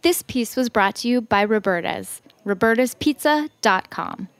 This piece was brought to you by Roberta's, robertaspizza.com.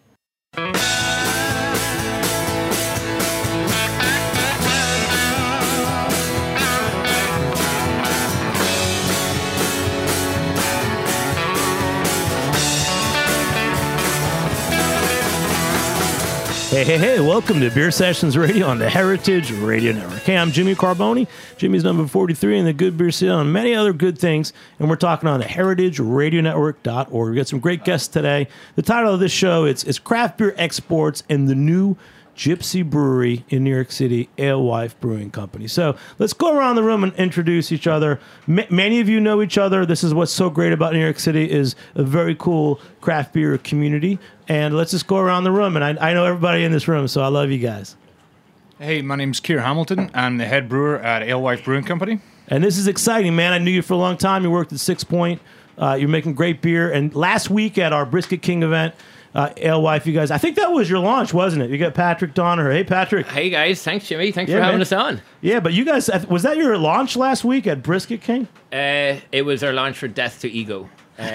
Hey, welcome to Beer Sessions Radio on the Heritage Radio Network. Hey, I'm Jimmy Carboni. Jimmy's number 43 in the Good Beer Seal and many other good things, and we're talking on the heritageradionetwork.org. We've got some great guests today. The title of this show is Craft Beer Exports and the New Gypsy Brewery in New York City, Alewife Brewing Company. So let's go around the room and introduce each other. Many of you know each other. This is what's so great about New York City is a very cool craft beer community. And let's just go around the room. And I know everybody in this room, so I love you guys. Hey, my name's Keir Hamilton. I'm the head brewer at Alewife Brewing Company. And this is exciting, man. I knew you for a long time. You worked at Six Point. You're making great beer. And last week at our Brisket King event, Alewife, you guys, I think that was your launch, wasn't it? You got Patrick Donaher. Hey, Patrick. Hey, guys. Thanks, Jimmy. Thanks for having us on. Yeah, but you guys, was that your launch last week at Brisket King? It was our launch for Death to Ego.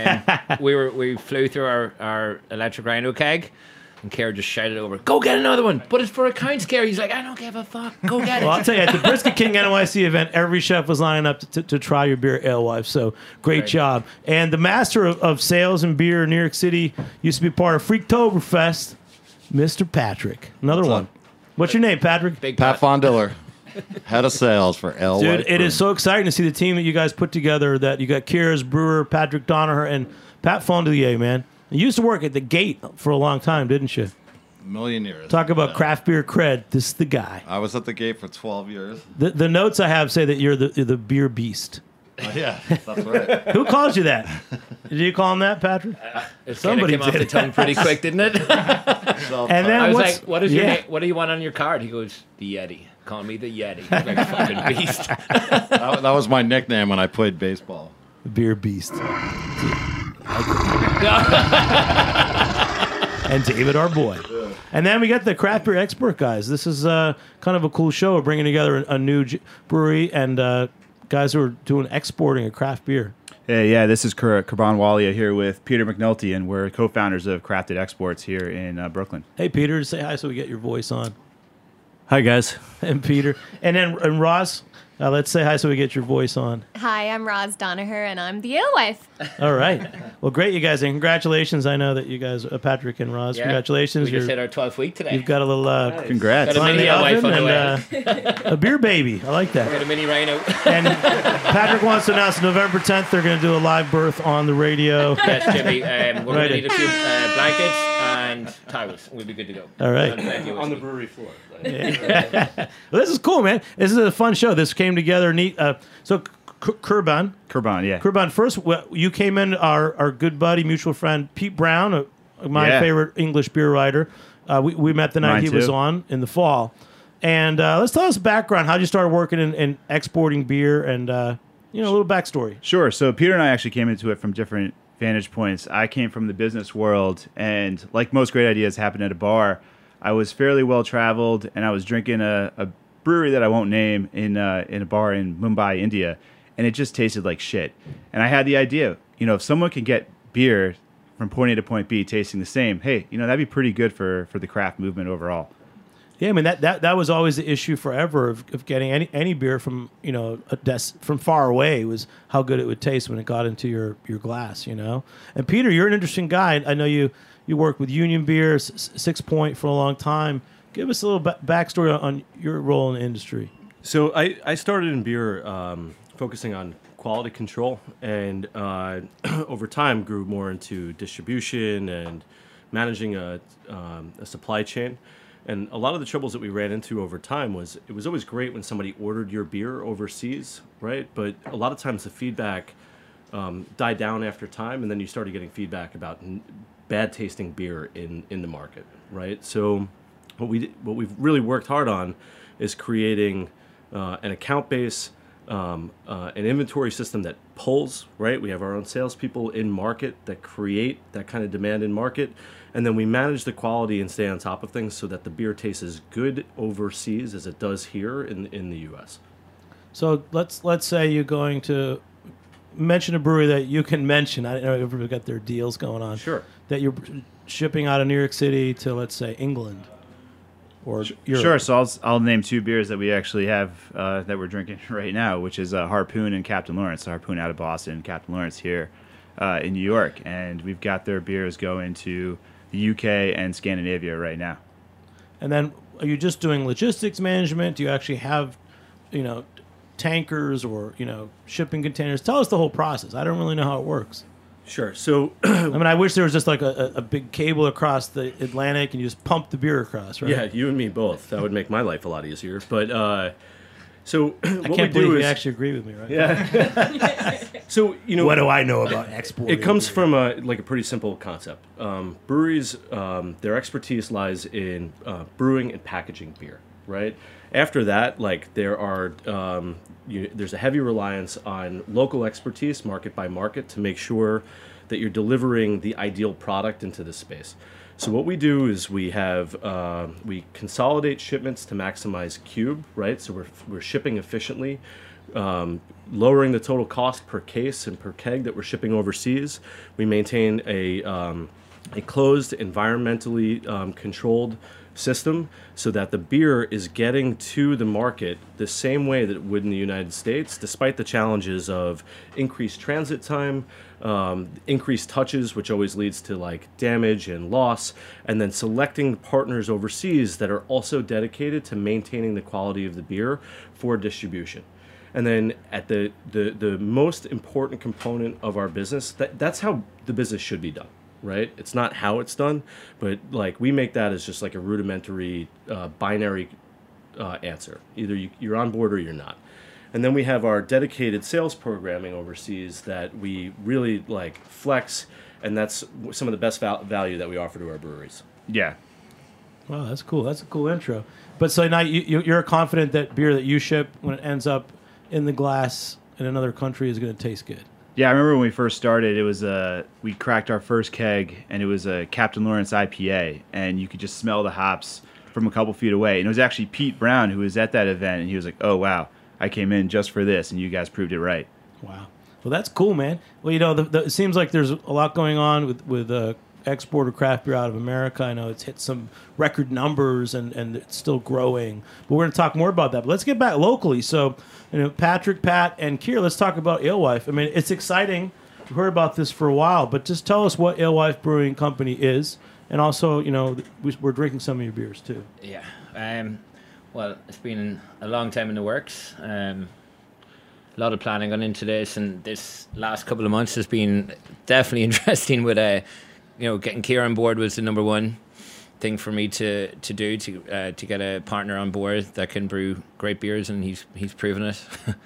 We flew through our electric rhino keg, and Keir just shouted over, "Go get another one!" But it's for a kind scare. He's like, "I don't give a fuck. Go get it." Well, I'll tell you, at the Brisket King NYC event, every chef was lining up to try your beer, Alewife. So great job. And the master of sales and beer in New York City used to be part of Freaktoberfest, Mr. Patrick. Another one. What's your name, Patrick? Big Pat Fondiller, head of sales for Alewife. Dude, it is so exciting to see the team that you guys put together. That you got Keir as brewer, Patrick Donaher, and Pat Fondelier, man. You used to work at the Gate for a long time, didn't you? A million years. Talk about craft beer cred. This is the guy. I was at the Gate for 12 years. The notes I have say that you're the beer beast. Yeah, that's right. Who calls you that? Did you call him that, Patrick? Somebody came off the tongue pretty quick, didn't it? And then I was what's- like, "What is your name? What do you want on your card?" He goes, "The Yeti. Call me the Yeti." I'm like, fucking beast. That was my nickname when I played baseball. The beer beast. And David, our boy. And then we got the craft beer expert guys. This is kind of a cool show. We're bringing together a new brewery and guys who are doing exporting of craft beer. Hey, yeah, this is Kurban Walia here with Peter McNulty, and we're co-founders of Crafted Exports here in Brooklyn. Hey, Peter, say hi so we get your voice on. Hi, guys. And Peter. And Ross, let's say hi so we get your voice on. Hi, I'm Roz Donaher, and I'm the Alewife. All right. Well, great, you guys. And congratulations. I know that you guys, Patrick and Roz, congratulations. We just hit our 12th week today. You've got a little Congrats. Got a mini Alewife on the way. a beer baby. I like that. Got a mini rhino. And Patrick wants to announce November 10th they're going to do a live birth on the radio. Yes, Jimmy. We're going to need a few blankets and towels. We'll be good to go. All right. On the brewery floor. Well, this is cool, man. This is a fun show. This came together neat. So Kurban, yeah. Kurban, first, you came in, our good buddy, mutual friend, Pete Brown, my favorite English beer writer. We met the night Mine he too. was on in the fall. And let's tell us background, how you started working in exporting beer and, a little backstory. Sure. So Peter and I actually came into it from different vantage points. I came from the business world, and like most great ideas happen at a bar, I was fairly well traveled, and I was drinking a brewery that I won't name in a bar in Mumbai, India, and it just tasted like shit. And I had the idea, if someone can get beer from point A to point B tasting the same, hey, that'd be pretty good for the craft movement overall. Yeah, I mean that was always the issue forever of getting any beer from from far away was how good it would taste when it got into your glass, And Peter, you're an interesting guy. I know you worked with Union Beer, Six Point for a long time. Give us a little backstory on your role in the industry. So I started in beer focusing on quality control, and over time grew more into distribution and managing a supply chain. And a lot of the troubles that we ran into over time was it was always great when somebody ordered your beer overseas, right? But a lot of times the feedback died down after time, and then you started getting feedback about bad tasting beer in the market, right? So what we've really worked hard on is creating an account base, an inventory system that pulls, right? We have our own salespeople in market that create that kind of demand in market. And then we manage the quality and stay on top of things so that the beer tastes as good overseas as it does here in the U.S. So let's say you're going to mention a brewery that you can mention. I don't know if everybody's got their deals going on. Sure. That you're shipping out of New York City to, let's say, England or Europe. Sure. So I'll name 2 beers that we actually have that we're drinking right now, which is Harpoon and Captain Lawrence. Harpoon out of Boston, Captain Lawrence here in New York, and we've got their beers going to the UK and Scandinavia right now. And then, are you just doing logistics management? Do you actually have, tankers or shipping containers? Tell us the whole process. I don't really know how it works. Sure. So, I mean, I wish there was just like a big cable across the Atlantic and you just pump the beer across, right? yeah, you and me both. That would make my life a lot easier. But so I what we can't do believe you is actually agree with me, right? yeah. So What do I know about export? it comes from a pretty simple concept. Breweries, their expertise lies in brewing and packaging beer, right? After that, there's a heavy reliance on local expertise, market by market, to make sure that you're delivering the ideal product into the space. So what we do is we consolidate shipments to maximize cube, right? So we're shipping efficiently, lowering the total cost per case and per keg that we're shipping overseas. We maintain a closed, environmentally controlled system so that the beer is getting to the market the same way that it would in the United States, despite the challenges of increased transit time, increased touches, which always leads to damage and loss, and then selecting partners overseas that are also dedicated to maintaining the quality of the beer for distribution. And then at the most important component of our business, that's how the business should be done. Right? It's not how it's done, but we make that as just a rudimentary binary answer. Either you're on board or you're not. And then we have our dedicated sales programming overseas that we really flex, and that's some of the best value that we offer to our breweries. Yeah. Wow, that's cool. That's a cool intro. But so now you're confident that beer that you ship, when it ends up in the glass in another country, is going to taste good. Yeah, I remember when we first started, it was we cracked our first keg, and it was a Captain Lawrence IPA, and you could just smell the hops from a couple feet away. And it was actually Pete Brown who was at that event, and he was like, "Oh wow, I came in just for this, and you guys proved it right." Wow. Well, that's cool, man. Well, it seems like there's a lot going on with export of craft beer out of America. I know it's hit some record numbers, and it's still growing. But we're going to talk more about that. But let's get back locally. So, Patrick, Pat, and Keir, let's talk about Alewife. I mean, it's exciting. We've heard about this for a while, but just tell us what Alewife Brewing Company is. And also, we're drinking some of your beers, too. Yeah. Well, it's been a long time in the works. A lot of planning gone into this, and this last couple of months has been definitely interesting with getting Keir on board was the number one thing for me to do to get a partner on board that can brew great beers, and he's proven it.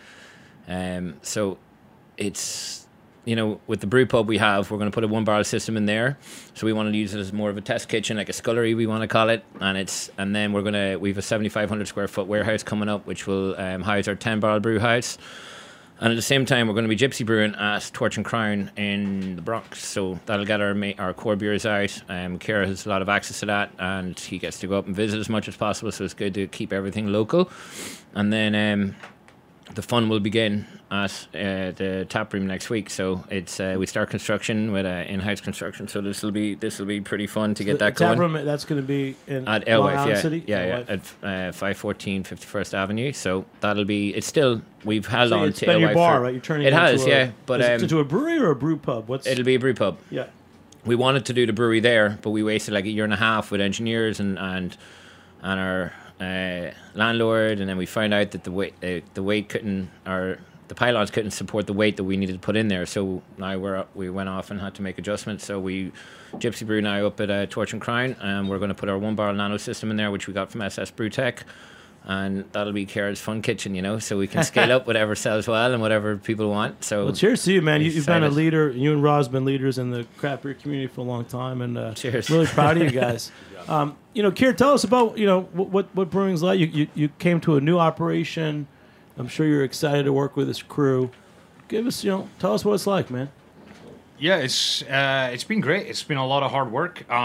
So it's with the brew pub we're going to put a 1-barrel system in there, so we want to use it as more of a test kitchen, like a scullery we want to call it, and then we've a 7,500 square foot warehouse coming up which will house our 10-barrel brew house. And at the same time, we're going to be gypsy brewing at Torch and Crown in the Bronx. So that'll get our core beers out. Keir has a lot of access to that, and he gets to go up and visit as much as possible. So it's good to keep everything local. And then the fun will begin at the tap room next week. So it's we start construction with in-house construction. So this will be pretty fun to get that going. Tap room, that's going to be at Long Alewife, Island City? yeah, at 514 51st Avenue. So that'll be. It's still we've held So on it's to been your Alewife bar, for- right? You're turning It it has, into yeah. But is it into a brewery or a brew pub? it'll be a brew pub. Yeah. We wanted to do the brewery there, but we wasted like a year and a half with engineers and our landlord, and then we found out that the weight couldn't, or the pylons couldn't support the weight that we needed to put in there. So now we went off and had to make adjustments. So we Gypsy Brew now up at Torch and Crown, and we're going to put our 1-barrel nano system in there, which we got from SS Brewtech. And that'll be Keir's fun kitchen, so we can scale up whatever sells well and whatever people want. So Well, cheers to you, man. You've been a excited. leader. You and Roz have been leaders in the craft beer community for a long time, and Cheers. really proud of you guys. Keir, tell us about what brewing's like. You came to a new operation. I'm sure you're excited to work with this crew. Give us, tell us what it's like, man. Yeah, it's been great. It's been a lot of hard work.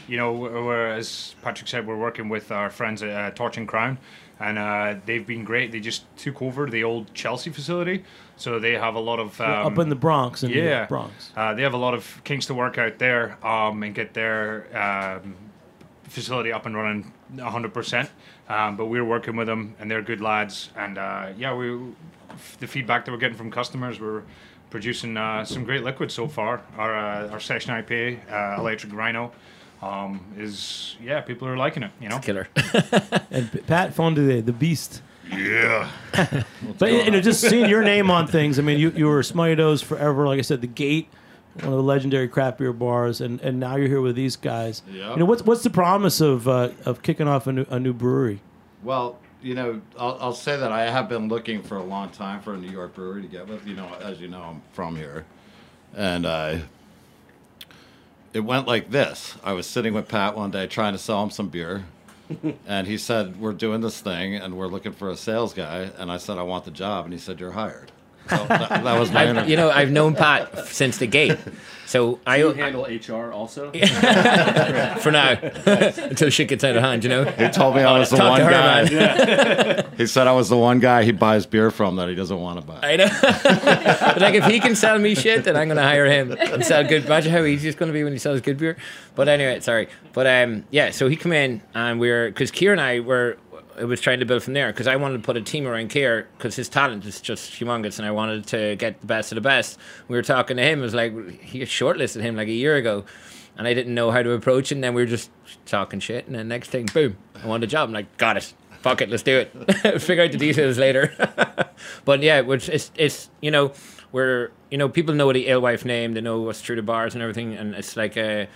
we're, as Patrick said, we're working with our friends at Torch and Crown, and they've been great. They just took over the old Chelsea facility, so they have a lot of up in the Bronx. Yeah, Bronx. They have a lot of kinks to work out there, and get their facility up and running 100%. But we're working with them, and they're good lads. And the feedback that we're getting from customers, we're producing some great liquids so far. Our session IPA, Electric Rhino, people are liking it. Killer. And Pat Fonde, the Beast. Yeah. But just seeing your name on things, I mean, you were Smito's forever. Like I said, the Gate, one of the legendary craft beer bars, and now you're here with these guys. Yeah. What's the promise of kicking off a new brewery? Well, I'll say that I have been looking for a long time for a New York brewery to get with. As you know, I'm from here, and it went like this. I was sitting with Pat one day trying to sell him some beer, and he said, "We're doing this thing, and we're looking for a sales guy." And I said, "I want the job," and he said, "You're hired." So that was my interview. I've known Pat since the Gate, so I handle HR also for now until shit gets out of hand. He told me I was the Talk one to her, guy. man. He said I was the one guy he buys beer from that he doesn't want to buy. I know. But like, if he can sell me shit, then I'm going to hire him and sell good. Imagine how easy it's going to be when he sells good beer. But anyway, sorry. But so he come in, and because Keir and I was trying to build from there, because I wanted to put a team around Keir because his talent is just humongous, and I wanted to get the best of the best. We were talking to him. It was like he shortlisted him like a year ago, and I didn't know how to approach it. And then we were just talking shit, and then next thing, boom, I want a job. I'm like, got it. Fuck it, let's do it. Figure out the details later. But yeah, it's we're people know the Alewife name, they know what's through the bars and everything, and it's like the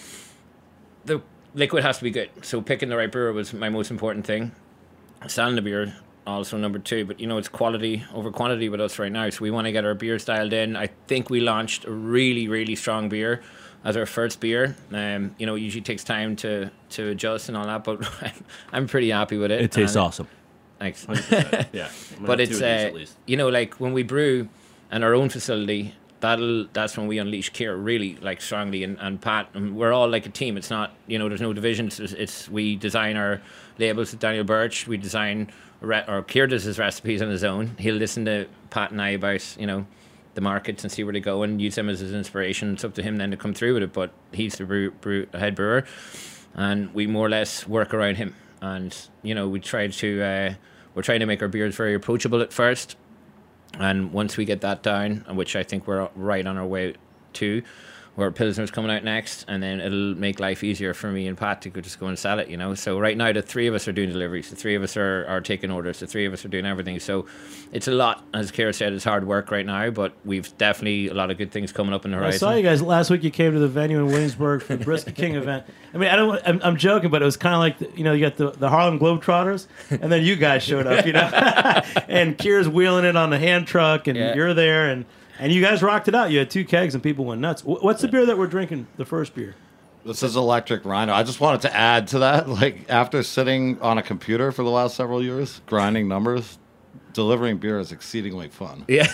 liquid has to be good. So picking the right brewer was my most important thing. Selling the beer also number two, but it's quality over quantity with us right now. So we want to get our beers dialed in. I think we launched a really, really strong beer as our first beer. It usually takes time to adjust and all that, but I'm pretty happy with it. It tastes awesome. Thanks. 100%. Yeah, but it's at least. Like when we brew in our own facility, that's when we unleash Keir really like strongly, and Pat, and we're all like a team. It's not there's no divisions. It's we design our labels with Daniel Birch. We design or Keir does his recipes on his own. He'll listen to Pat and I about the markets and see where they go and use them as his inspiration. It's up to him then to come through with it, but he's the head brewer, and we more or less work around him. And we try to we're trying to make our beers very approachable at first. And once we get that down, which I think we're right on our way to, where Pilsner's coming out next, and then it'll make life easier for me and Pat to just go and sell it, So right now the three of us are doing deliveries, the three of us are taking orders, the three of us are doing everything. So it's a lot, as Keir said, it's hard work right now, but we've definitely a lot of good things coming up in the horizon. I saw you guys last week. You came to the venue in Williamsburg for the Brisket King event. I mean, I'm joking, but it was kind of like you got the Harlem Globetrotters, and then you guys showed up, and Keir's wheeling it on the hand truck, and you're there, and you guys rocked it out. You had 2 kegs, and people went nuts. What's the beer that we're drinking? The first beer. This is Electric Rhino. I just wanted to add to that. Like, after sitting on a computer for the last several years, grinding numbers, delivering beer is exceedingly fun. Yeah.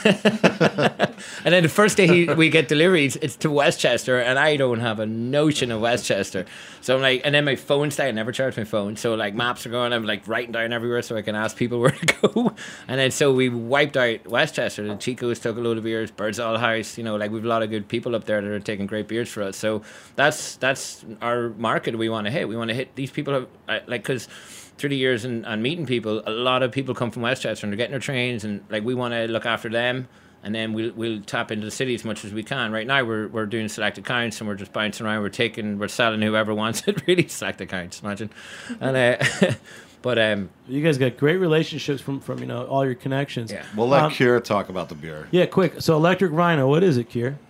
And then the first day we get deliveries, it's to Westchester, and I don't have a notion of Westchester. So I'm like, and then my phone's down. I never charge my phone. So like maps are going, I'm like writing down everywhere so I can ask people where to go. And then so we wiped out Westchester. The Chico's took a load of beers, Birdsall House, like we've a lot of good people up there that are taking great beers for us. So that's our market we want to hit. We want to hit these people, because through the years and meeting people, a lot of people come from Westchester and they're getting their trains, and like we want to look after them, and then we'll tap into the city as much as we can. Right now we're doing select accounts and we're just bouncing around. We're selling whoever wants it. Really, select accounts, imagine. And but you guys got great relationships from all your connections. Yeah. We'll let Keir talk about the beer. Yeah, quick. So Electric Rhino, what is it, Keir?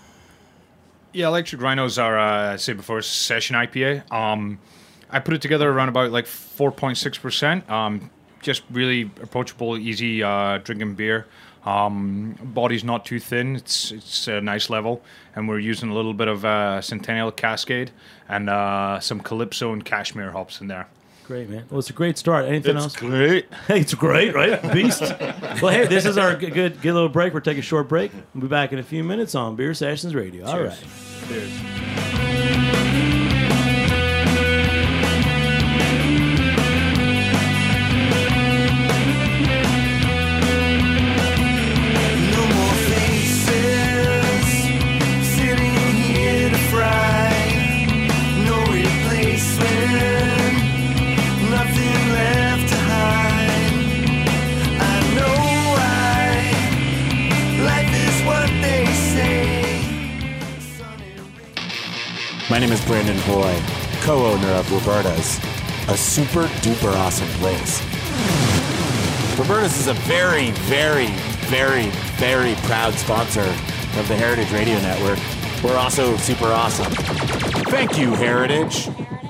Yeah, Electric Rhinos are, I said before, session IPA. I put it together around about like 4.6%. Just really approachable, easy drinking beer. Body's not too thin. It's a nice level, and we're using a little bit of Centennial Cascade and some Calypso and Cashmere hops in there. Great, man. Well, it's a great start. Anything else? Great. Hey, it's great, right? Beast. Well, hey, this is our good little break. We're taking a short break. We'll be back in a few minutes on Beer Sessions Radio. All right. Cheers. Cheers. My name is Brandon Hoy, co-owner of Roberta's, a super duper awesome place. Roberta's is a very, very, very, very proud sponsor of the Heritage Radio Network. We're also super awesome. Thank you, Heritage.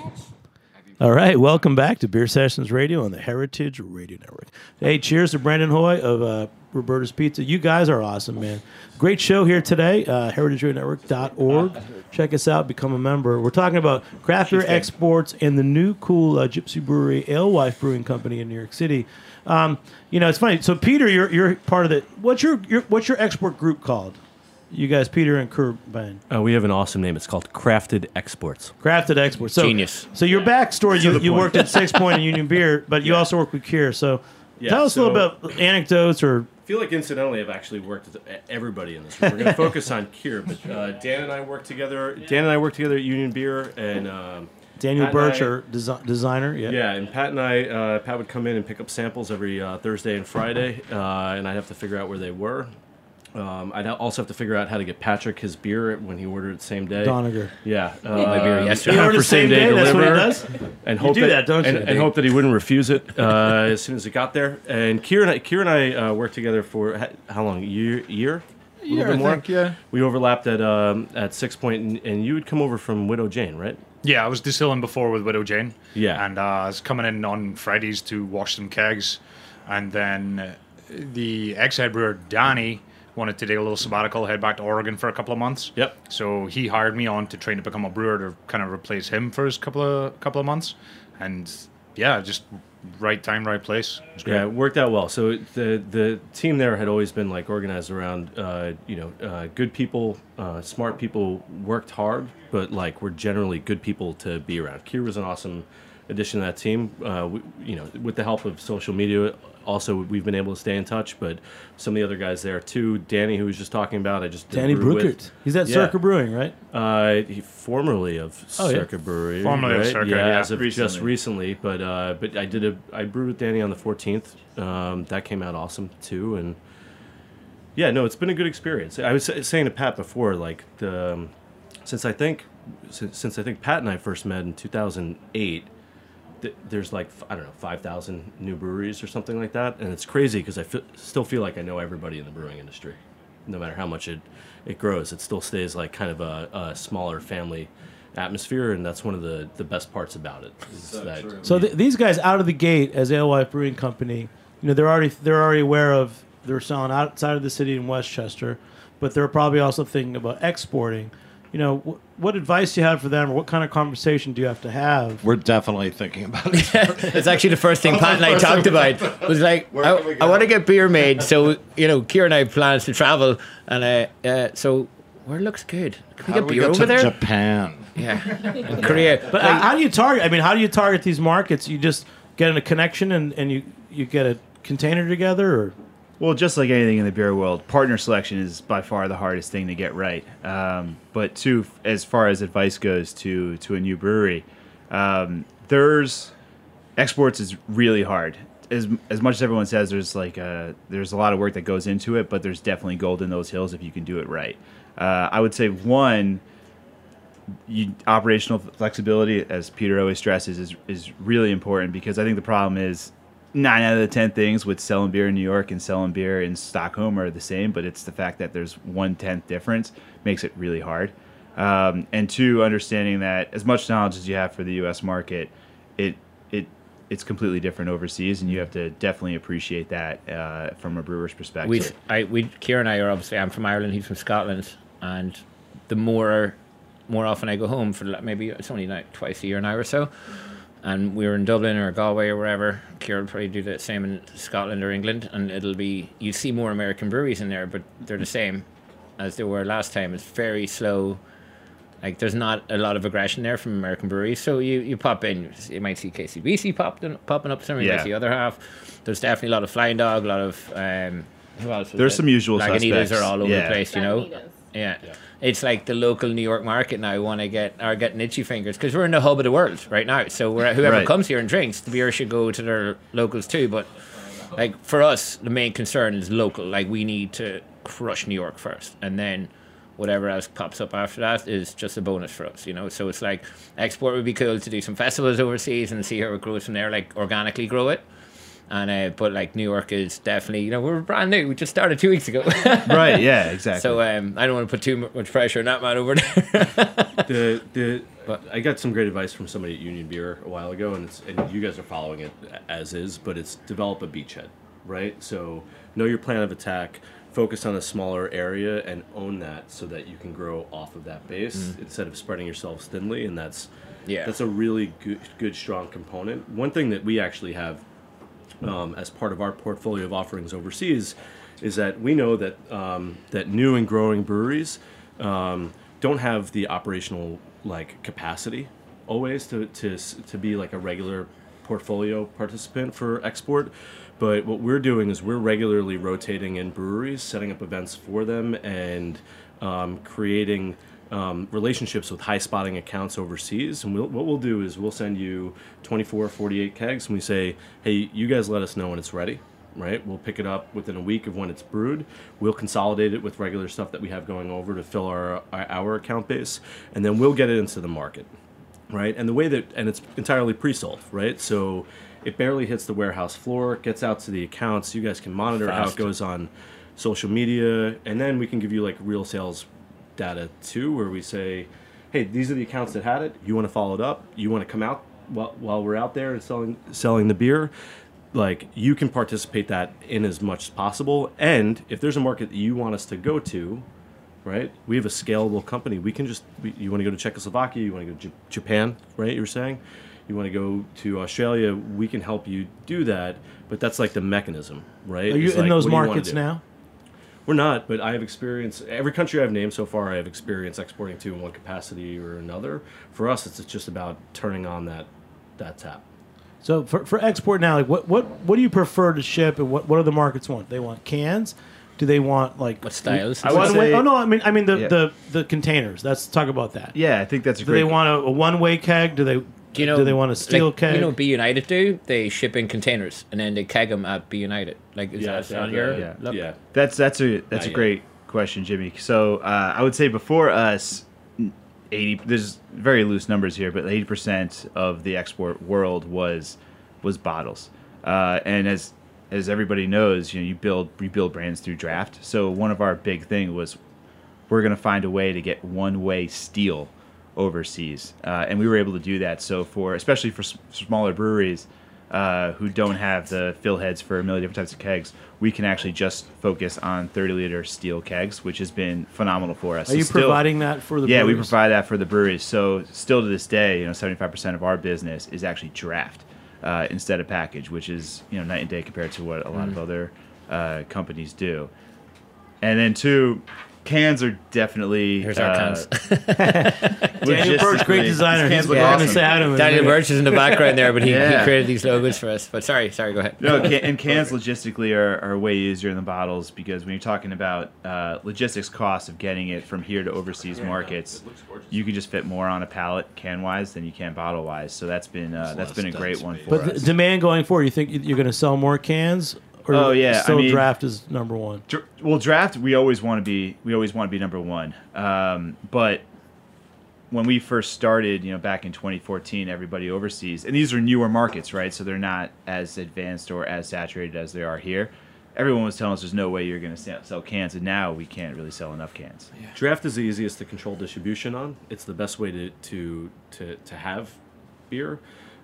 All right, welcome back to Beer Sessions Radio on the Heritage Radio Network. Hey, cheers to Brandon Hoy of Roberta's Pizza. You guys are awesome, man. Great show here today, heritageradionetwork.org. Check us out, become a member. We're talking about craft beer exports and the new cool Gypsy Brewery Alewife Brewing Company in New York City. It's funny. So, Peter, you're part of the. What's your export group called? You guys, Peter and Kurban. We have an awesome name. It's called Crafted Exports. Crafted Exports. So, Genius. So your backstory, you worked at 6 Point and Union Beer, but you also work with Kier. So tell us a little bit about anecdotes or. I feel like incidentally I've actually worked with everybody in this room. We're going to focus on Kier, but Dan and I work together. Dan and I work together at Union Beer, and Daniel Pat Birch, and I- our designer. Yeah. Yeah, and Pat and I, Pat would come in and pick up samples every Thursday and Friday, and I'd have to figure out where they were. I'd also have to figure out how to get Patrick his beer when he ordered it same day. Doniger. Yeah, my beer yesterday. He ordered same day. That's what he does. and You hope do that, don't you? And hope that he wouldn't refuse it as soon as it got there. And Kier and I worked together for how long? A year? A little bit more? I think, yeah. We overlapped at 6 Point, and you would come over from Widow Jane, right? Yeah, I was distilling before with Widow Jane. Yeah. And I was coming in on Fridays to wash some kegs. And then the ex-head brewer, Danny, wanted to take a little sabbatical, head back to Oregon for a couple of months. Yep. So he hired me on to train to become a brewer to kind of replace him for his couple of months. And yeah, just right time, right place. It was great. Yeah, it worked out well. So the team there had always been like organized around, good people, smart people, worked hard, but like were generally good people to be around. Kier was an awesome addition to that team. With the help of social media, also we've been able to stay in touch. But some of the other guys there too, Danny, who was just talking about, I just did Danny brew Bruckert. with. He's at Yeah. Circa Brewing, right? He formerly of Oh, yeah. Circa Brewery, Formerly of right? Circa, yeah, yeah. as of just recently. But I brewed with Danny on the 14th. That came out awesome too, and yeah, no, it's been a good experience. I was saying to Pat before, like since I think Pat and I first met in 2008. There's like, I don't know, 5,000 new breweries or something like that. And it's crazy because I still feel like I know everybody in the brewing industry. No matter how much it grows, it still stays like kind of a smaller family atmosphere. And that's one of the best parts about it. So these guys out of the gate as Alewife Brewing Company, they're already aware of they're selling outside of the city in Westchester, but they're probably also thinking about exporting. What advice do you have for them, or what kind of conversation do you have to have? We're definitely thinking about it. That's actually the first thing Pat and I talked about. Was like, I want to get beer made. So, Kier and I have plans to travel. And so, where looks good? Can we get beer over there? Japan. Yeah. In Korea. But how do you target? I mean, how do you target these markets? You just get in a connection and you get a container together, or? Well, just like anything in the beer world, partner selection is by far the hardest thing to get right. But as far as advice goes to a new brewery, exports is really hard. As much as everyone says, there's a lot of work that goes into it, but there's definitely gold in those hills if you can do it right. I would say operational flexibility, as Peter always stresses, is really important, because I think the problem is 9 out of the 10 things with selling beer in New York and selling beer in Stockholm are the same, but it's the fact that there's 1/10 difference makes it really hard. And two, understanding that as much knowledge as you have for the U.S. market, it's completely different overseas, and you have to definitely appreciate that from a brewer's perspective. Kier and I are obviously, I'm from Ireland, he's from Scotland, and the more often I go home, for maybe it's only like twice a year now or so, and we were in Dublin or Galway or wherever, Kier will probably do the same in Scotland or England, and you see more American breweries in there, but they're the same as they were last time. It's very slow. Like, there's not a lot of aggression there from American breweries. So you pop in, you might see KCBC popping up somewhere, you might see the other half. There's definitely a lot of Flying Dog, a lot of, who else? There's some usual Lagunitas suspects. are all over Yeah. the place, Yeah. It's like the local New York market now are getting itchy fingers, because we're in the hub of the world right now. So whoever Right. comes here and drinks, the beer should go to their locals too. But like, for us, the main concern is local. Like, we need to crush New York first, and then whatever else pops up after that is just a bonus for us, you know. So it's like export would be cool to do some festivals overseas and see how it grows from there, like organically grow it. And but like New York is definitely, you know, we're brand new. We just started 2 weeks ago. Right. Yeah. Exactly. So I don't want to put too much pressure on that man over there. I got some great advice from somebody at Union Beer a while ago, and you guys are following it as is, but it's develop a beachhead, right? So know your plan of attack, focus on a smaller area, and own that so that you can grow off of that base instead of spreading yourselves thinly, and that's a really good strong component. One thing that we actually have as part of our portfolio of offerings overseas is that we know that that new and growing breweries don't have the operational capacity always to be like a regular portfolio participant for export. But what we're doing is we're regularly rotating in breweries, setting up events for them, and creating relationships with high spotting accounts overseas. And what we'll do is we'll send you 24, 48 kegs, and we say, hey, you guys let us know when it's ready, right? We'll pick it up within a week of when it's brewed. We'll consolidate it with regular stuff that we have going over to fill our account base, and then we'll get it into the market, right? And it's entirely pre-sold, right? So it barely hits the warehouse floor, gets out to the accounts. You guys can monitor how it goes on social media, and then we can give you like real sales data too, where we say, hey, these are the accounts that had it. You want to follow it up? You want to come out while we're out there and selling the beer? Like, you can participate that in as much as possible. And if there's a market that you want us to go to, right? We have a scalable company. We can you want to go to Czechoslovakia, you want to go to Japan, right? You were saying you want to go to Australia. We can help you do that. But that's like the mechanism, right? Are you in those markets now? We're not, but I have experience. Every country I've named so far, I have experience exporting to in one capacity or another. For us, it's just about turning on that tap. So for export now, like what do you prefer to ship, and what do the markets want? They want cans. Do they want like what styles? I would say, I mean the containers. Let's talk about that. Yeah, I think that's a great. Do they want a one-way keg? Do they want a steel keg? You know what Be United do? They ship in containers and then they keg them at Be United. Like, is that on your? Yeah. That's a great question, Jimmy. So I would say before us, 80. There's very loose numbers here, but 80% of the export world was bottles. And as everybody knows, you build brands through draft. So one of our big thing was we're going to find a way to get one-way steel overseas, and we were able to do that. So especially for smaller breweries who don't have the fill heads for a million different types of kegs, we can actually just focus on 30-liter steel kegs, which has been phenomenal for us. Are you providing that for the breweries? Yeah, we provide that for the breweries. So still to this day, 75% of our business is actually draft instead of package, which is night and day compared to what a lot of other companies do. And then two, cans are definitely. Here's our cans. Daniel Birch, great designer. Cans look awesome. Daniel Birch is in the background there, but he created these logos for us. But sorry, go ahead. No, and cans logistically are way easier than bottles, because when you're talking about logistics costs of getting it from here to overseas markets, you can just fit more on a pallet can-wise than you can bottle-wise. So that's been a great one for us. But the demand going forward, you think you're going to sell more cans? Or still draft is number one. Well, draft we always want to be number one. But when we first started, back in 2014, everybody overseas, and these are newer markets, right? So they're not as advanced or as saturated as they are here. Everyone was telling us there's no way you're going to sell cans, and now we can't really sell enough cans. Yeah. Draft is the easiest to control distribution on. It's the best way to have beer.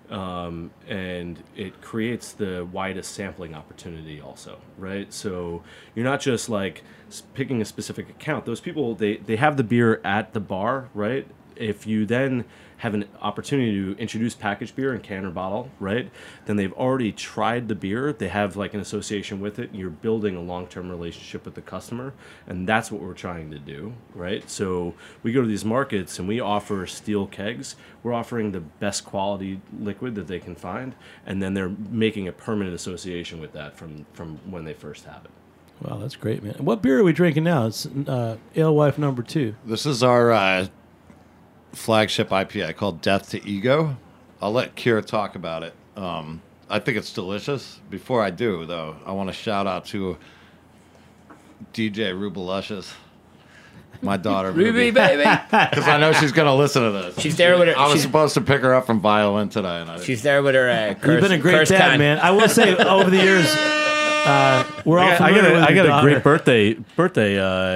And it creates the widest sampling opportunity also, right? So you're not just like picking a specific account. Those people, they have the beer at the bar, right? If you then have an opportunity to introduce packaged beer in can or bottle, right, then they've already tried the beer. They have like an association with it, and you're building a long-term relationship with the customer, and that's what we're trying to do, right? So we go to these markets and we offer steel kegs. We're offering the best quality liquid that they can find, and then they're making a permanent association with that from when they first have it. Wow, that's great, man. What beer are we drinking now? It's Alewife number 2. This is our flagship IPA called Death to Ego. I'll let Kira talk about it. I think it's delicious. Before I do, though, I want to shout out to DJ Rubaluscious. My daughter, Ruby, baby. because I know she's going to listen to this. She's there with her. I was she's, supposed to pick her up from violin today, and I didn't. she's there with her. You've been a great curse dad, can. man. I will say, over the years, we're all familiar with I your got a daughter. great birthday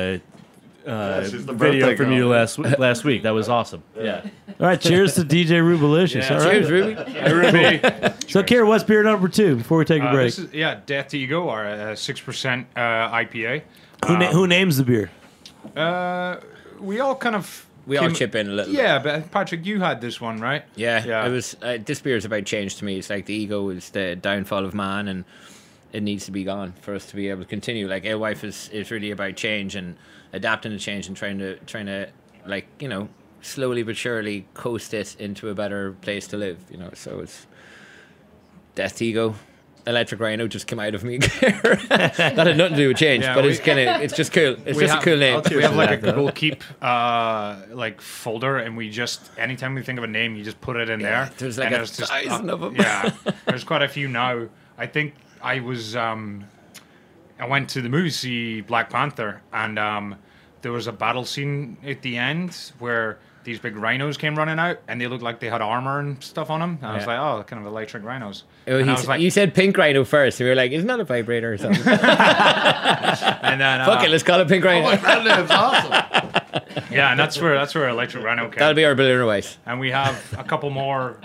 she's the video birthday from girl. you last week. That was awesome. Yeah. All right, cheers to DJ Rubalicious. All right. Cheers, Ruby. So, Kira, what's beer number 2 before we take a break? This is, Death to Ego, our 6% IPA. Who names the beer? We all kind of... We all chip in a little. Yeah, but Patrick, you had this one, right? Yeah. It was. This beer is about change to me. It's like the ego is the downfall of man, and it needs to be gone for us to be able to continue. Like Alewife is really about change and adapting to change and trying to like, you know, slowly but surely coast it into a better place to live. You know, so it's Death to Ego. Electric Rhino just came out of me. That had nothing to do with change, but it's just cool. It's just a cool name. We have like a Google Keep like folder, and we just anytime we think of a name, you just put it in there. There's like and a thousand of them. Yeah, there's quite a few now. I think I was I went to the movie to see Black Panther, and there was a battle scene at the end where these big rhinos came running out, and they looked like they had armor and stuff on them. And I was like, oh, kind of electric rhinos. Oh, and I was like, you said pink rhino first. We were like, isn't that a vibrator or something? and then Fuck it, let's call it pink rhino. That name's awesome. yeah, and that's where electric rhino came. That'll be our balloon race. And we have a couple more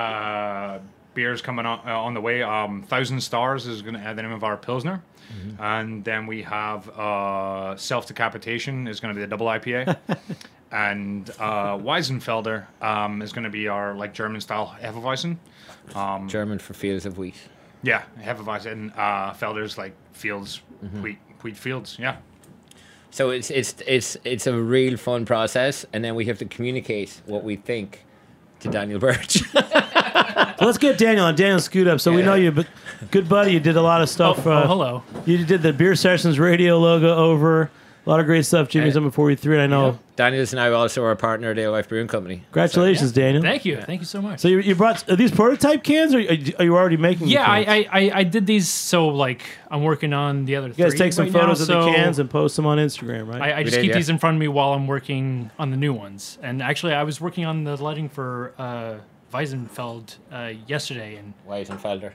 beers coming on the way. 1,000 Stars is going to add the name of our Pilsner. Mm-hmm. And then we have Self-Decapitation is going to be the double IPA. And Weisenfelder is going to be our like German-style Hefeweizen. German for fields of wheat. Yeah, Hefeweizen. Felder's like fields, wheat fields, yeah. So it's a real fun process, and then we have to communicate what we think to Daniel Birch. So let's get Daniel on. Daniel, scoot up. So we know you, but good buddy. You did a lot of stuff. Hello. You did the Beer Sessions radio logo over. A lot of great stuff. Jimmy's number 43, and I know. Daniel's now also our partner at Alewife Brewing Company. Congratulations, Daniel. Thank you so much. So you brought, are these prototype cans, or are you already making the Yeah, cans? I did these, so like I'm working on the other You guys three take some right photos now, of the so cans and post them on Instagram, right? I just keep these in front of me while I'm working on the new ones. And actually, I was working on the lighting for Weisenfeld yesterday. And Weisenfelder.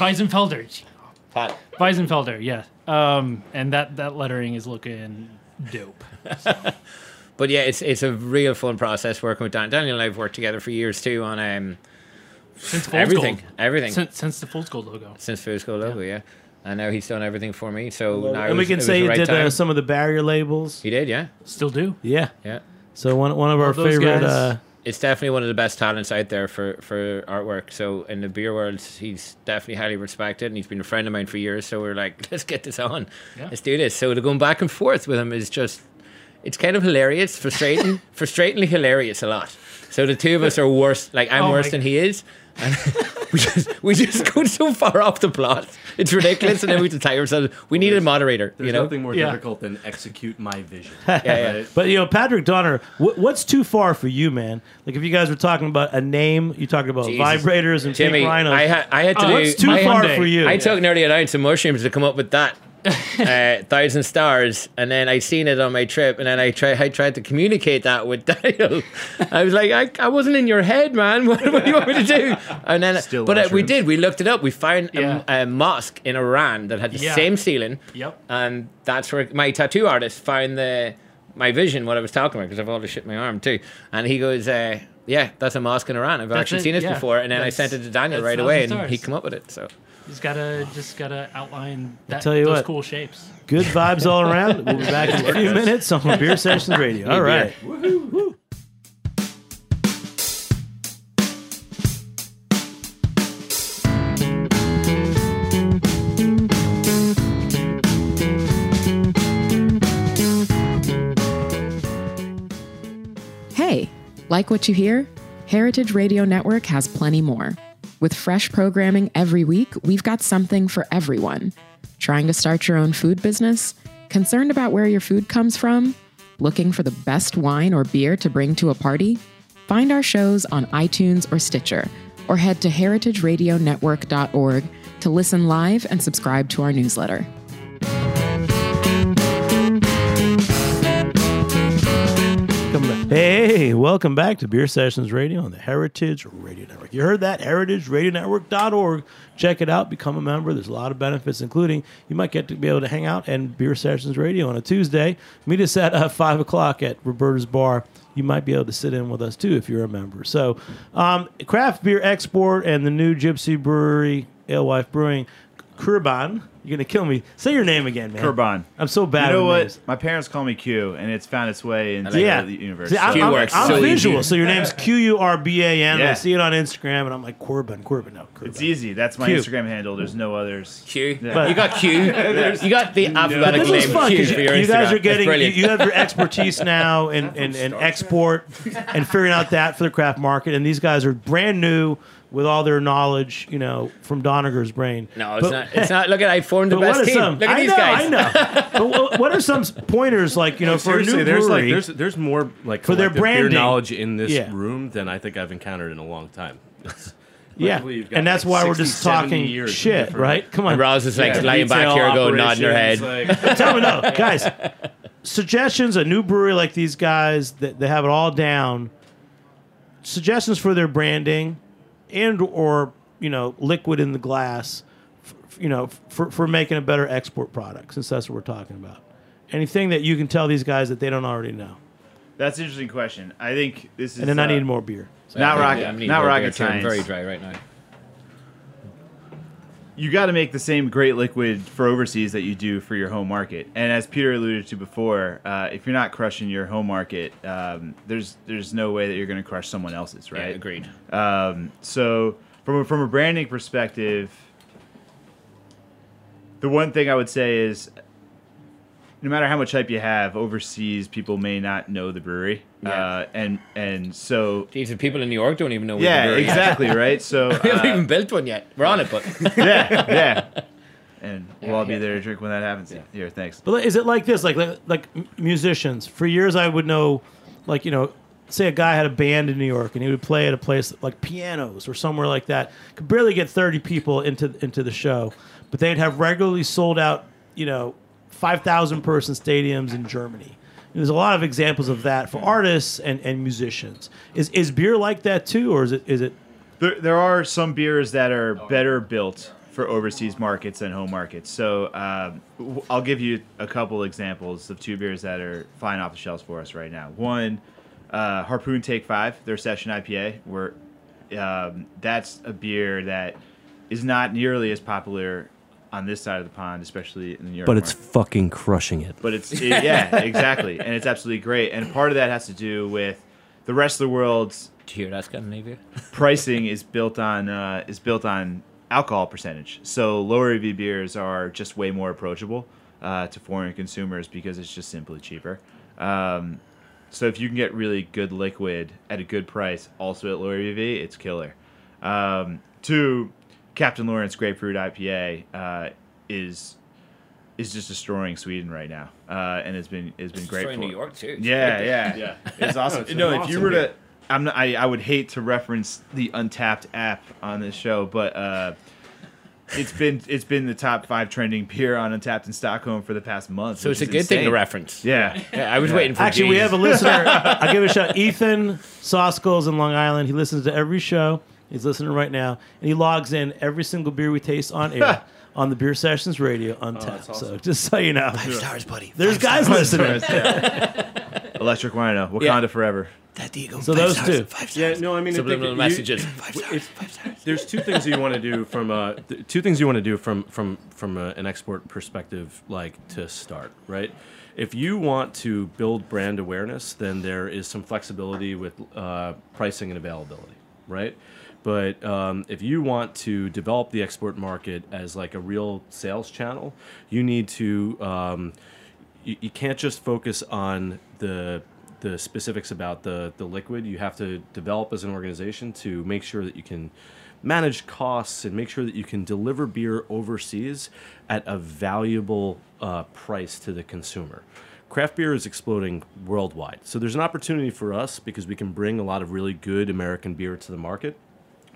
Pat. Weisenfelder, yeah. And that lettering is looking dope. So. But yeah, it's a real fun process working with Daniel. Daniel and I have worked together for years too on since Fool's everything. Gold. Everything. Since the Fool's Gold logo. Since Fool's Gold logo, yeah. And now he's done everything for me. So now and we can say you you did some of the barrier labels. He did, yeah. Still do. Yeah. Yeah. So one of our those favorite. guys. It's definitely one of the best talents out there for artwork. So in the beer world, he's definitely highly respected, and he's been a friend of mine for years. So we're like, let's get this on. Yeah. Let's do this. So to going back and forth with him is just, it's kind of hilarious, frustratingly hilarious a lot. So the two of us are worse. Like I'm worse than he is. And we just go so far off the plot. It's ridiculous, and then we have to tell ourselves we need a moderator. There's you know, nothing more difficult than execute my vision. yeah. But Patrick Donner, what's too far for you, man? Like if you guys were talking about a name, you talking about Jesus. vibrators and Jimmy, pink rhinos. I had to do. What's too far for you? I took nearly an ounce of mushrooms to come up with that. 1,000 Stars, and then I seen it on my trip, and then I tried to communicate that with Daniel. I was like, I wasn't in your head, man. What do you want me to do? And then, we looked it up. We found a mosque in Iran that had the same ceiling. Yep. And that's where my tattoo artist found my vision, what I was talking about, because I've all this shit in my arm too. And he goes, yeah, that's a mosque in Iran. I've actually seen this before. And then I sent it to Daniel right away, and he came up with it. So. Just gotta outline those cool shapes. Good vibes all around. We'll be back in a few minutes on Beer Sessions Radio. All right. Woo-hoo. Hey, like what you hear? Heritage Radio Network has plenty more. With fresh programming every week, we've got something for everyone. Trying to start your own food business? Concerned about where your food comes from? Looking for the best wine or beer to bring to a party? Find our shows on iTunes or Stitcher, or head to heritageradionetwork.org to listen live and subscribe to our newsletter. Welcome back to Beer Sessions Radio on the Heritage Radio Network. You heard that, heritageradionetwork.org. Check it out, become a member. There's a lot of benefits, including you might get to be able to hang out and Beer Sessions Radio on a Tuesday. Meet us at 5 o'clock at Roberta's Bar. You might be able to sit in with us, too, if you're a member. So, Craft Beer Export and the new Gypsy Brewery, Alewife Brewing, Kurban. You're going to kill me. Say your name again, man. Kurban. I'm so bad You know with what? names. My parents call me Q, and it's found its way into Yeah. the universe. See, I'm so visual, easy. so your name's Qurban. Yeah. I see it on Instagram, and I'm like, Corbin. No, Corbin. It's easy. That's my Q. Instagram handle. There's no others. Q. But- You got Q. You got the But alphabetical this is name fun Q because for your you guys Instagram. are getting That's brilliant. you have your expertise now in export and figuring out that for the craft market, and these guys are brand new with all their knowledge, from Doniger's brain. No, it's not. It's not. Look at I formed the But what best are team. some? Look at these I guys. know. But what are some pointers for a Seriously, new there's brewery? there's more like For their collective beer branding. knowledge in this Yeah. room than I think I've encountered in a long time. Yeah, Luckily, you've got, and that's like, why we're 60, just 70 talking years of shit, different- right? Come on. And Roz is like lying back Retail here, going nodding her head. operations, like- Tell me, no, guys. Suggestions, a new brewery like these guys, that they have it all down. Suggestions for their branding, or liquid in the glass, for making a better export product. Since that's what we're talking about. Anything that you can tell these guys that they don't already know. That's an interesting question. I think this is. And then I need more beer. Not rocket. I'm needing Not more rocket beer, too. I'm science. very dry right now. You got to make the same great liquid for overseas that you do for your home market. And as Peter alluded to before, if you're not crushing your home market, there's no way that you're going to crush someone else's, right? Yeah, agreed. So from a branding perspective, the one thing I would say is, no matter how much hype you have, overseas people may not know the brewery, Yeah. and so Jeez, the people in New York don't even know. yeah, where the brewery is. exactly, right. So We haven't even built one yet. We're on it, but yeah, and we'll all be there to drink when that happens. Here, thanks. But is it like this? Like musicians? For years, I would know, say a guy had a band in New York and he would play at a place like Pianos or somewhere like that. Could barely get 30 people into the show, but they'd have regularly sold out, 5,000 person stadiums in Germany. And there's a lot of examples of that for artists and musicians. Is beer like that too, or is it? There are some beers that are better built for overseas markets than home markets. So I'll give you a couple examples of two beers that are flying off the shelves for us right now. One, Harpoon Take 5, their session IPA, where that's a beer that is not nearly as popular on this side of the pond, especially in the New York But it's market. fucking crushing it. But yeah, exactly, and it's absolutely great. And part of that has to do with the rest of the world's do you hear that, Scandinavia? pricing is built on alcohol percentage. So lower ABV beers are just way more approachable to foreign consumers because it's just simply cheaper. So if you can get really good liquid at a good price, also at lower ABV, it's killer. Two, Captain Lawrence Grapefruit IPA is just destroying Sweden right now, and it's been great Destroying for New York too. It's Yeah, it's awesome. It's an If you awesome were to, beer. I would hate to reference the Untapped app on this show, but it's been the top 5 trending beer on Untapped in Stockholm for the past month. So which it's a is good thing to insane. reference. Yeah. I was waiting for. Actually, we Jesus. have a listener. I'll give it a shout. Ethan Soskos in Long Island. He listens to every show. He's listening right now, and he logs in every single beer we taste on air on the Beer Sessions Radio Untapped. awesome. So just so you know, 5 stars, buddy. there's guys listening. Electric Rhino, Wakanda Forever. That Deagle. So those two. 5 stars. Yeah, no, I mean, I think Subliminal messages. 5 stars. 5 stars. There's two things you want to do from an export perspective, like to start, right? If you want to build brand awareness, then there is some flexibility with pricing and availability, right? But if you want to develop the export market as like a real sales channel, you need to you can't just focus on the specifics about the liquid. You have to develop as an organization to make sure that you can manage costs and make sure that you can deliver beer overseas at a valuable price to the consumer. Craft beer is exploding worldwide. So there's an opportunity for us because we can bring a lot of really good American beer to the market.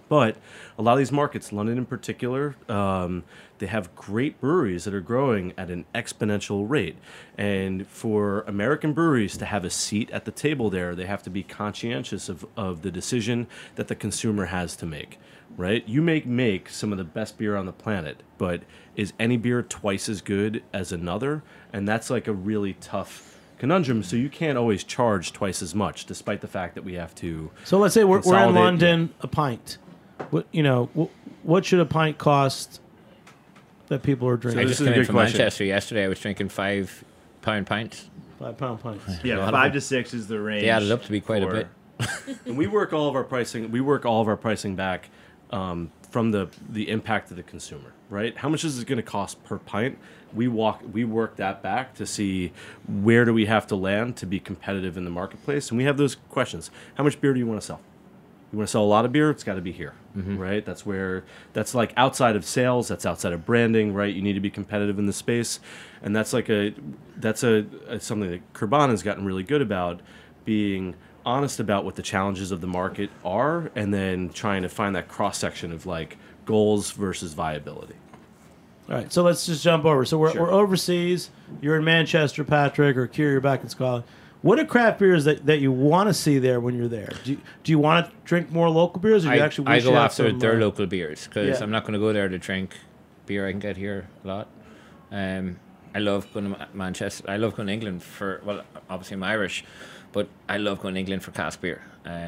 But a lot of these markets, London in particular, they have great breweries that are growing at an exponential rate. And for American breweries to have a seat at the table there, they have to be conscientious of the decision that the consumer has to make, right? You make some of the best beer on the planet, but is any beer twice as good as another? And that's like a really tough conundrum. So you can't always charge twice as much, despite the fact that we have to. So let's say we're in consolidate. London, a pint. What should a pint cost that people are drinking? I just came in from Manchester yesterday. I was drinking 5 pound pints. 5 pound pints. Yeah, 5 to 6 is the range. They added up to be quite a bit. And we work all of our pricing. We work all of our pricing back from the impact of the consumer, right? How much is it going to cost per pint? We work that back to see where do we have to land to be competitive in the marketplace, and we have those questions. How much beer do you want to sell? You want to sell a lot of beer? It's got to be here, right? That's like outside of sales. That's outside of branding, right? You need to be competitive in the space, and that's something that Kurbana has gotten really good about, being honest about what the challenges of the market are, and then trying to find that cross section of like goals versus viability. All right, so let's just jump over. So we're overseas. You're in Manchester, Patrick, or Kier, you're back in Scotland. What are craft beers that you want to see there when you're there? Do you want to drink more local beers, or do you actually wish I go you had after some, their local beers, because yeah. I'm not going to go there to drink beer I can get here a lot. I love going to Manchester. I love going to England for, well, obviously I'm Irish, but I love going to England for cask beer.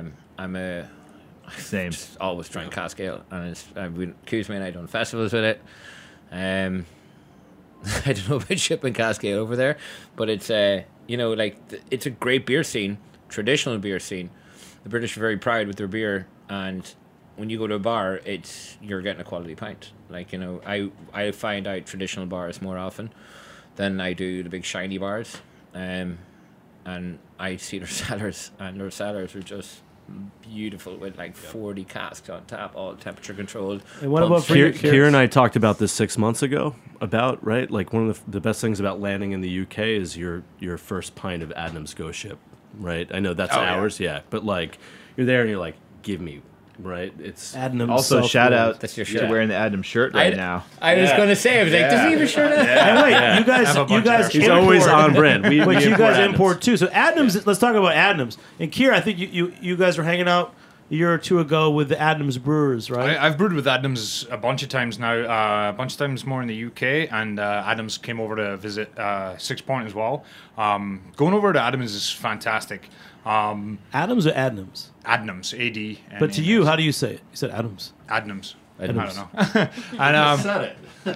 Same. Just always trying cask ale, and I've been accused me, and I've done festivals with it. I don't know about shipping cask ale over there, but it's it's a great beer scene, traditional beer scene. The British are very proud with their beer, and when you go to a bar, you're getting a quality pint. I find out traditional bars more often than I do the big shiny bars, and I see their cellars, and their cellars are just beautiful with 40 casks on tap, all temperature controlled. And what about for you, Kier and I talked about this 6 months ago right? Like one of the best things about landing in the UK is your first pint of Adnams Go Ship, right? I know that's ours, yeah. But you're there and you're like, give me, right? It's Adnams. Also, shout out That's your to shirt. wearing the Adnams shirt right now. I was going to say, I was like, does he have a shirt on? And wait, you guys He's always import- on brand. But We you guys Adnams. import too. So Adnams, let's talk about Adnams. And Kier, I think you guys were hanging out a year or two ago with the Adnams Brewers, right? I've brewed with Adnams a bunch of times now, a bunch of times more in the UK, and Adnams came over to visit Six Point as well. Going over to Adnams is fantastic. Adams or Adnams? Adnams, A-D. But to you, how do you say it? You said Adams. Adnams. Adnams. I don't know.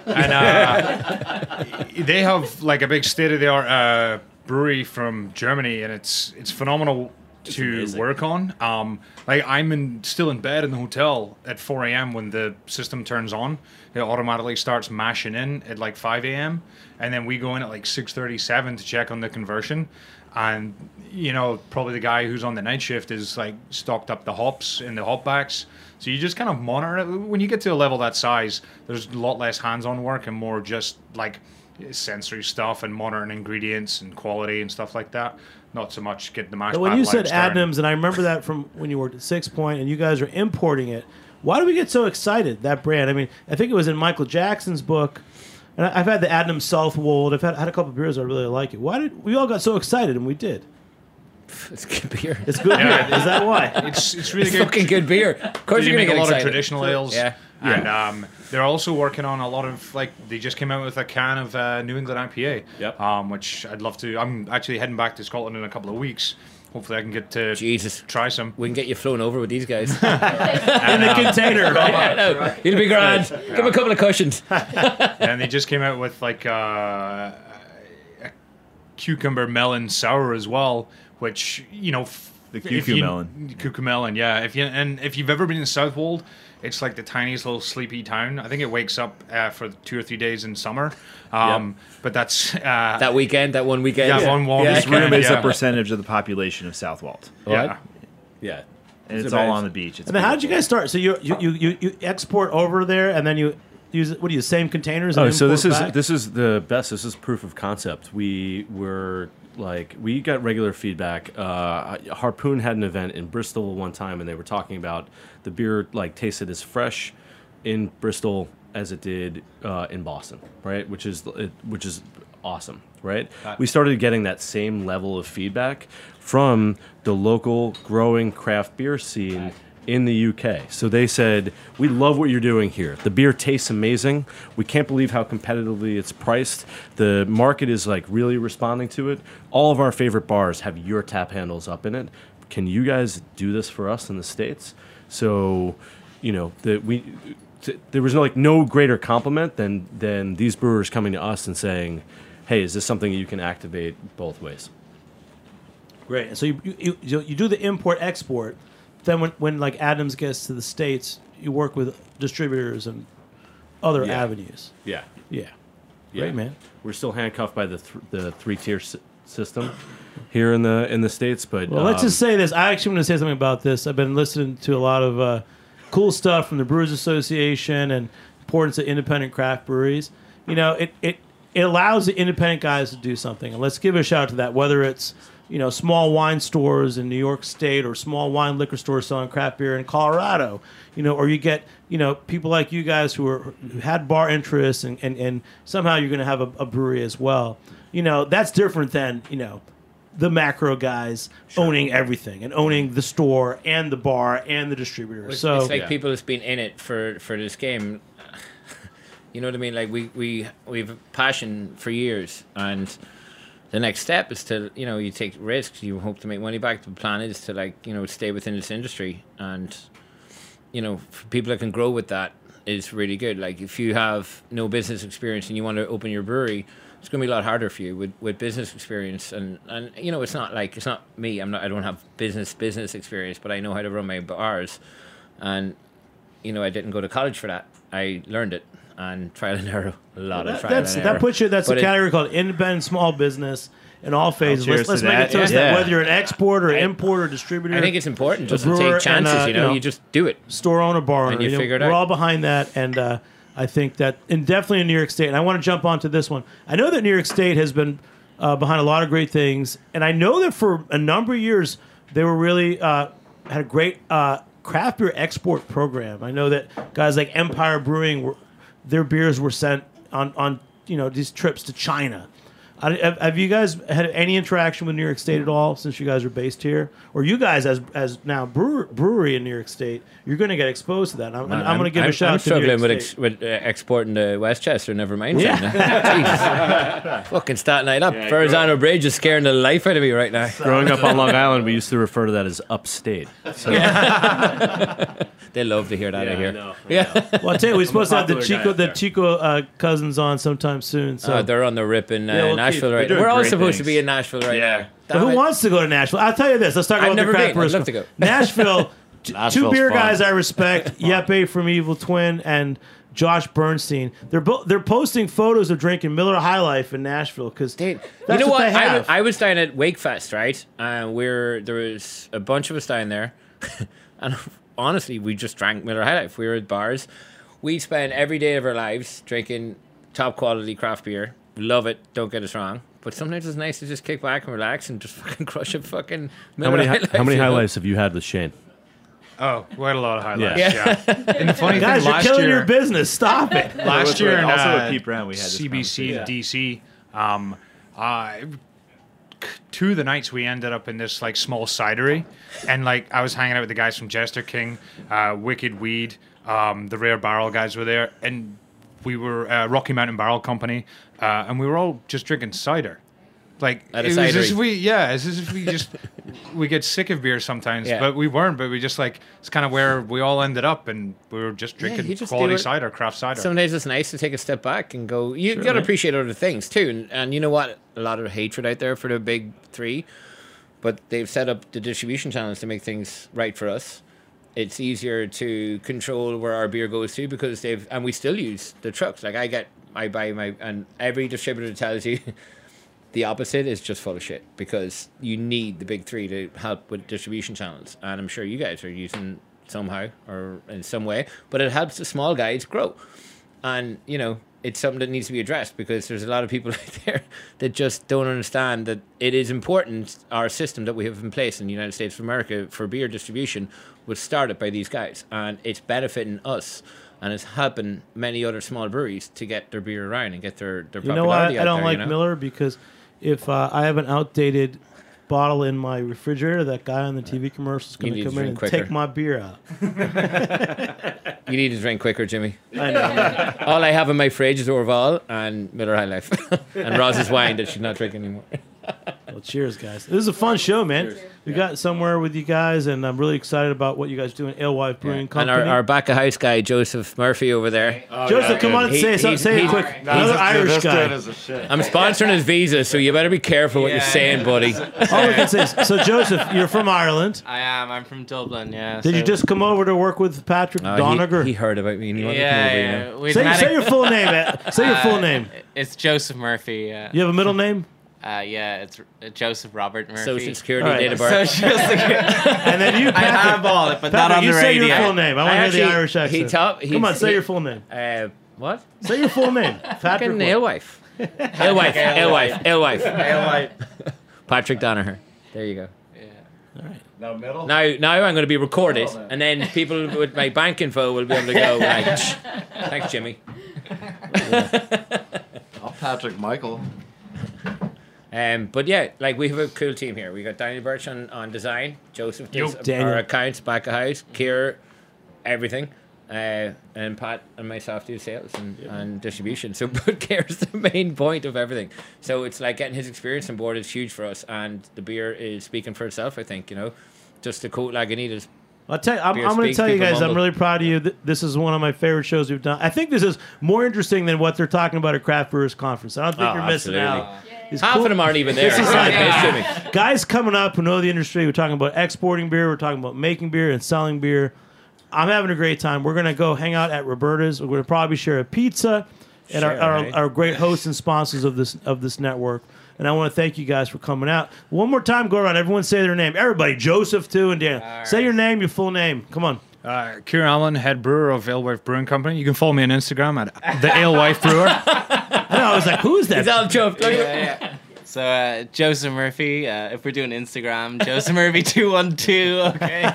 And they have a big state-of-the-art brewery from Germany, and it's phenomenal to amazing. work on. I'm still in bed in the hotel at 4 a.m. when the system turns on. It automatically starts mashing in at 5 a.m. and then we go in at 6:37 to check on the conversion. And probably the guy who's on the night shift is stocked up the hops in the hop backs. So you just kind of monitor it. When you get to a level that size, there's a lot less hands-on work and more just sensory stuff and monitoring ingredients and quality and stuff like that. Not so much getting the mash. But when you said pipelines Adnams, and I remember that from when you worked at Six Point, and you guys are importing it. Why do we get so excited, that brand? I mean, I think it was in Michael Jackson's book, and I've had the Adnams Southwold. I've had a couple of beers. I really like it. Why did we all got so excited? And we did. It's good beer. It's good beer. Is that why? It's really It's good. fucking good beer. Of course, They you're make gonna a get lot excited. of traditional ales. Yeah. And they're also working on a lot of they just came out with a can of New England IPA. Yep. Which I'd love to. I'm actually heading back to Scotland in a couple of weeks. Hopefully, I can get to Jesus. try some. We can get you flown over with these guys. In the container, right? I know. You'll be grand. Give him a couple of cushions. And they just came out with a cucumber melon sour as well, which The Cucumelon. Cucumelon, yeah. If you've ever been in Southwold, it's like the tiniest little sleepy town. I think it wakes up for 2 or 3 days in summer. But that's that one weekend. yeah, one This weekend, room is yeah. a percentage of the population of Southwold, Yeah. Yeah. and it's all on the beach. It's And then how did you beautiful. guys start? So you export over there, and then you use same containers? Oh, And so import back? this is the best. This is proof of concept. We were like we got regular feedback. Harpoon had an event in Bristol one time, and they were talking about the beer like tasted as fresh in Bristol as it did in Boston, right? Which is awesome, right? We started getting that same level of feedback from the local growing craft beer scene in the UK. So they said, we love what you're doing here. The beer tastes amazing. We can't believe how competitively it's priced. The market is like really responding to it. All of our favorite bars have your tap handles up in it. Can you guys do this for us in the States? So, you know, there was no greater compliment than these brewers coming to us and saying, hey, is this something you can activate both ways? Great. And so you do the import-export. Then when like Adams gets to the States, you work with distributors and other avenues. Yeah. Yeah. Great, man. We're still handcuffed by the three-tier system here in the States, but well, let's just say this. I actually want to say something about this. I've been listening to a lot of cool stuff from the Brewers Association and importance of independent craft breweries. You know, it allows the independent guys to do something, and let's give a shout out to that. Whether it's small wine stores in New York State or small wine liquor stores selling craft beer in Colorado, or you get, people like you guys who had bar interests and somehow you're going to have a brewery as well. That's different than, the macro guys owning everything and owning the store and the bar and the distributor. It's like people that's been in it for this game. You know what I mean? Like we've passion for years, and the next step is to, you take risks, you hope to make money back. The plan is to stay within this industry, and, for people that can grow with that is really good. Like if you have no business experience and you want to open your brewery, it's going to be a lot harder for you with business experience. And it's not me. I don't have business experience, but I know how to run my bars. And, I didn't go to college for that. I learned it. And trial and error, That puts you. That's a category called independent small business in all phases. Let's make it toast that whether you're an exporter, or importer, distributor. I think it's important just to take chances. You just do it. Store owner, bar owner. And you figure it out. We're all behind that, and I think that, and definitely in New York State. And I want to jump onto this one. I know that New York State has been behind a lot of great things, and I know that for a number of years they were really had a great craft beer export program. I know that guys like Empire Brewing their beers were sent on these trips to China. Have you guys had any interaction with New York State at all since you guys are based here? Or you guys, as now brewery in New York State, you're going to get exposed to that. I'm going to give a shout out to New York State. with exporting to Westchester, never mind. Yeah. Fucking Staten Island up. Verrazano Bridge is scaring the life out of me right now. Growing up on Long Island, we used to refer to that as upstate. So. They love to hear that out here. I know. Well, I tell you, we're supposed to have the Chico cousins on sometime soon. So they're on the rip in Nashville right now. We're all supposed to be in Nashville right now. But who wants to go to Nashville? I'll tell you this. Let's talk about the craft brewers. I'd love to go. Nashville, two beer fun. guys I respect, Yeppe from Evil Twin and Josh Bernstein. They're posting photos of drinking Miller High Life in Nashville because that's what they have. I was down at Wakefest, right? There was a bunch of us down there, and honestly, we just drank Miller High Life. We were at bars. We spend every day of our lives drinking top quality craft beer. Love it. Don't get us wrong. But sometimes it's nice to just kick back and relax and just fucking crush a fucking Miller High Life. How many High Lifes have you had with Shane? Oh, we had a lot of highlights. Yeah. And the funny Guys, thing, you're last killing year, your business. Stop it. last year, in, also with Pete Brown, we had this CBC in DC. Two of the nights we ended up in this like small cidery, and like I was hanging out with the guys from Jester King, Wicked Weed, the Rare Barrel guys were there, and we were Rocky Mountain Barrel Company, and we were all just drinking cider. Like at a it was cidery. as if we just we get sick of beer sometimes, Yeah. but we weren't. But we just like it's kind of where we all ended up, and we were just drinking you just quality do it. cider, craft cider. Sometimes it's nice to take a step back and go, you got to appreciate other things too. And you know what? A lot of hatred out there for the big three, but they've set up the distribution channels to make things right for us. It's easier to control where our beer goes to because and we still use the trucks. Like I buy and every distributor tells you the opposite is just full of shit because you need the big three to help with distribution channels. And I'm sure you guys are using somehow or in some way, but it helps the small guys grow. And, it's something that needs to be addressed, because there's a lot of people out there that just don't understand that it is important. Our system that we have in place in the United States of America for beer distribution was started by these guys, and it's benefiting us, and it's helping many other small breweries to get their beer around and get their popularity You know what? I out don't there, like you know? Miller because if I have an outdated bottle in my refrigerator, that guy on the TV commercial is going to need to come in drink and quicker. take my beer out. You need to drink quicker, Jimmy. I know. All I have in my fridge is Orval and Miller High Life and Roz's wine that she's not drinking anymore. Well, cheers, guys. This is a fun show, man. We got somewhere with you guys, and I'm really excited about what you guys do in Alewife Brewing And Company. our back of house guy, Joseph Murphy, over there. Joseph, come on and say it quick. Another Irish guy. I'm sponsoring his visa, so you better be careful what you're saying, buddy. All we can say is, so Joseph, you're from Ireland. I am. I'm from Dublin. Yeah. Did you just come over to work with Patrick Donegar? He heard about me and he wanted Yeah, to come over. yeah. You know? We've Say, met say your full name. Say your full name. It's Joseph Murphy. Yeah. You have a middle name? Yeah, it's Joseph Robert Murphy. Social Security, All right. date of birth. Social Security. And then you, I Patrick. have all it, but not Patrick, on you the say radio. your full name. I want to hear the Irish accent. Come on, say your full name. What? Say your full name. Patrick. Fucking what? Alewife. Alewife. Patrick Donegar. There you go. Now middle. Now I'm going to be recorded, and then people with my bank info will be able to go like, thanks, Jimmy. I'm Patrick Michael. But yeah, like we have a cool team here. We got Daniel Birch on design, Joseph does Daniel. our accounts, back of house, Kier, everything, and Pat and myself do sales and distribution. So Kier's the main point of everything. So it's like getting his experience on board is huge for us, and the beer is speaking for itself. I think, you know, just the quote Lagunitas. I'll tell you, I'm Beer going to speaks, tell you people guys, I'm mumble. really proud of you. This is one of my favorite shows we've done. I think this is more interesting than what they're talking about at Craft Brewers Conference. I don't think you're missing absolutely. out. It's Half cool. of them aren't even there. This is It's like pissed at me. guys coming up who know the industry. We're talking about exporting beer. We're talking about making beer and selling beer. I'm having a great time. We're going to go hang out at Roberta's. We're going to probably share a pizza and our great hosts and sponsors of this network. And I want to thank you guys for coming out. One more time, go around. Everyone say their name. Everybody, Joseph too, and Dan. Say your name, your full name. Come on. Kieran Allen, head brewer of Alewife Brewing Company. You can follow me on Instagram at the Alewife Brewer. I know. I was like, who's that? He's all chuffed. Yeah. So Joseph Murphy. If we're doing Instagram, Joseph Murphy 212. Okay.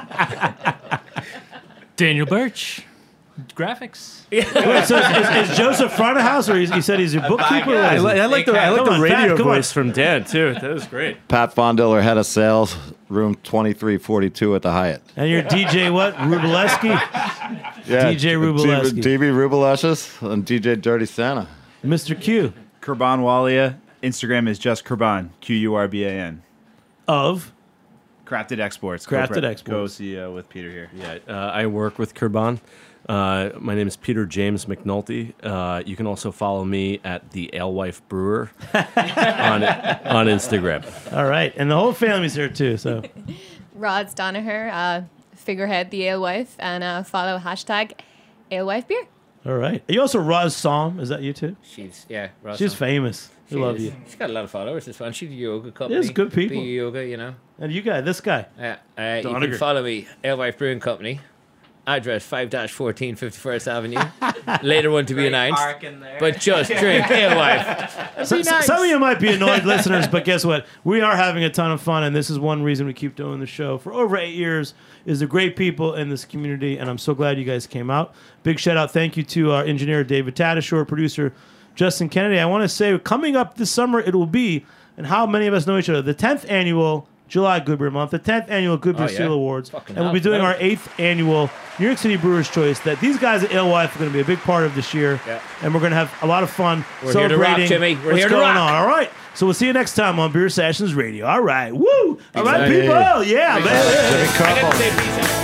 Daniel Birch, graphics. Wait, so is Joseph front of house, or he said he's your bookkeeper? Yeah, I like the Come on, radio Pat, come on. voice from Dan too. That was great. Pat Fondiller, head of sales, room 2342 at the Hyatt. And you're DJ what? Rubleski? Yeah, DJ Rubleski. DB Rubeleshes and DJ Dirty Santa. Mr. Q. Kurban Walia. Instagram is just Kurban. Qurban. Of? Crafted Exports. Crafted Exports. Co-CEO with Peter here. Yeah, I work with Kurban. My name is Peter James McNulty. You can also follow me at the Alewife Brewer on Instagram. All right. And the whole family's here too. So Roz Donaher, figurehead, the Alewife, and follow hashtag Alewife Beer. all right. Are you also Roz Psalm? Is that you too? She's She's famous. We love you. She's got a lot of followers. It's fun. She's a yoga company. There's good people. Be yoga, you know. And you guy, this guy. You can Donegar. follow me, Alewife Brewing Company. Address 5-14 51st Avenue. Later one to be announced. But just drink Alewife. Some of you might be annoyed listeners, but guess what? We are having a ton of fun, and this is one reason we keep doing the show for over 8 years. Is the great people in this community, and I'm so glad you guys came out. Big shout out, thank you to our engineer David Tadashore, producer Justin Kennedy. I want to say coming up this summer, it will be, and how many of us know each other, the 10th annual July Good Beer Month, the 10th annual Good Beer Seal Awards, Fucking and we'll be doing our 8th annual New York City Brewers Choice that these guys at Alewife are going to be a big part of this year, and we're going to have a lot of fun We're here to rock, celebrating Jimmy. We're what's here to going rock. on. All right, so we'll see you next time on Beer Sessions Radio. All right, woo! All right, Hey. people, yeah, man. Jimmy I got Carbo. to say peace out.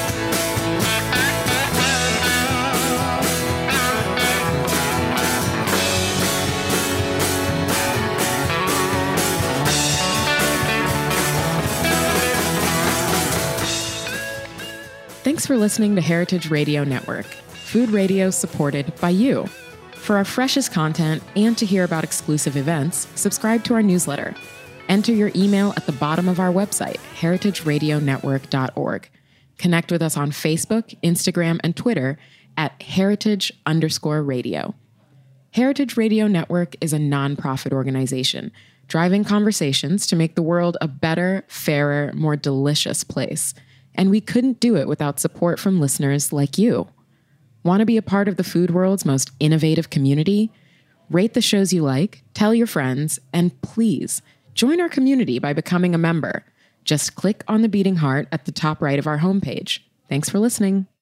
Thanks for listening to Heritage Radio Network, food radio supported by you. For our freshest content and to hear about exclusive events, subscribe to our newsletter. Enter your email at the bottom of our website, heritageradionetwork.org. Connect with us on Facebook, Instagram, and Twitter at heritage_radio. Heritage Radio Network is a nonprofit organization driving conversations to make the world a better, fairer, more delicious place. And we couldn't do it without support from listeners like you. Want to be a part of the food world's most innovative community? Rate the shows you like, tell your friends, and please join our community by becoming a member. Just click on the beating heart at the top right of our homepage. Thanks for listening.